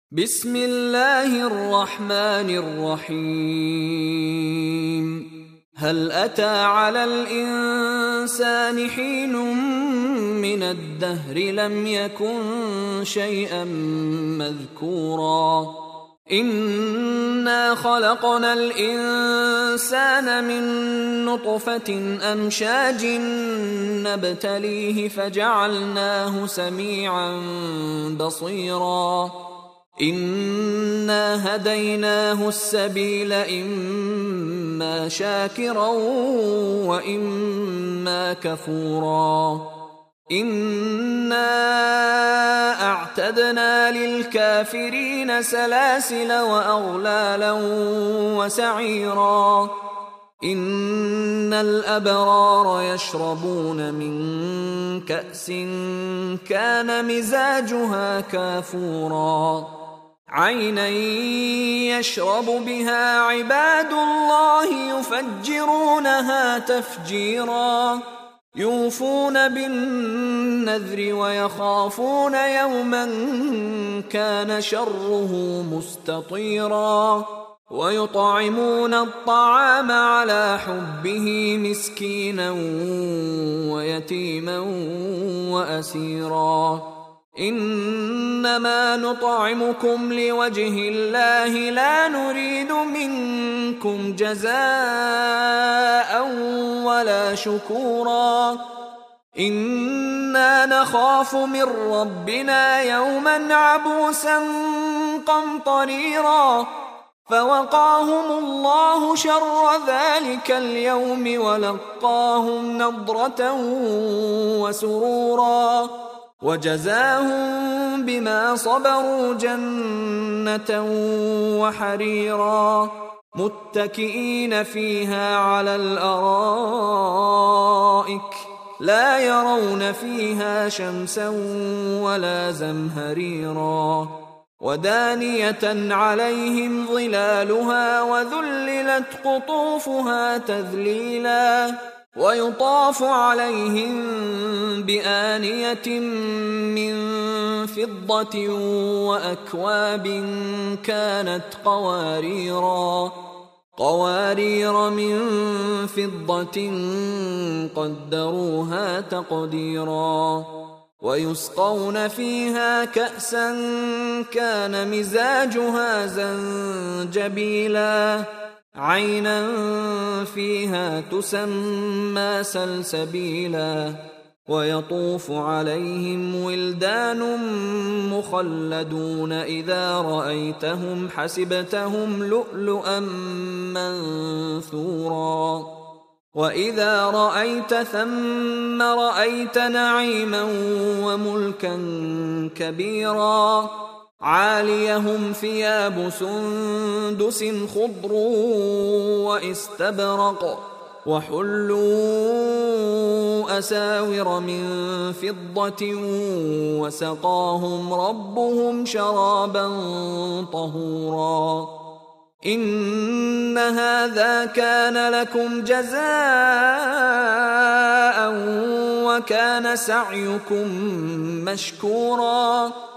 بسم الله الرحمن الرحيم. هل أتى على الإنسان حين من الدهر لم يكن شيئا مذكورا إنا خلقنا الإنسان من نطفة أمشاج نبتليه فجعلناه سميعا بصيرا إنا هديناه السبيل إما شاكرا وإما كفورا إنا أعتدنا للكافرين سلاسل وأغلالا وسعيرا إن الأبرار يشربون من كأس كان مزاجها كافورا عينا يشرب بها عباد الله يفجرونها تفجيرا يوفون بالنذر ويخافون يوما كان شره مستطيرا ويطعمون الطعام على حبه مسكينا ويتيما وأسيرا إنما نطعمكم لوجه الله لا نريد منكم جزاء ولا شكورا إنا نخاف من ربنا يوما عبوسا قمطريرا فوقاهم الله شر ذلك اليوم ولقاهم نضرة وسرورا وجزاهم بما صبروا جنة وحريرا متكئين فيها على الأرائك لا يرون فيها شمسا ولا زمهريرا ودانية عليهم ظلالها وذللت قطوفها تذليلا ويطاف عليهم بآنية من فضة وأكواب كانت قوارير من فضة قدروها تقديرا ويسقون فيها كأسا كان مزاجها زنجبيلا عينا فيها تسمى سلسبيلا ويطوف عليهم ولدان مخلدون إذا رأيتهم حسبتهم لؤلؤا منثورا وإذا رأيت ثم رأيت نعيما وملكا كبيرا عاليهم ثياب سندس خضر واستبرق وحلوا أساور من فضة وسقاهم ربهم شرابا طهورا إن هذا كان لكم جزاء وكان سعيكم مشكورا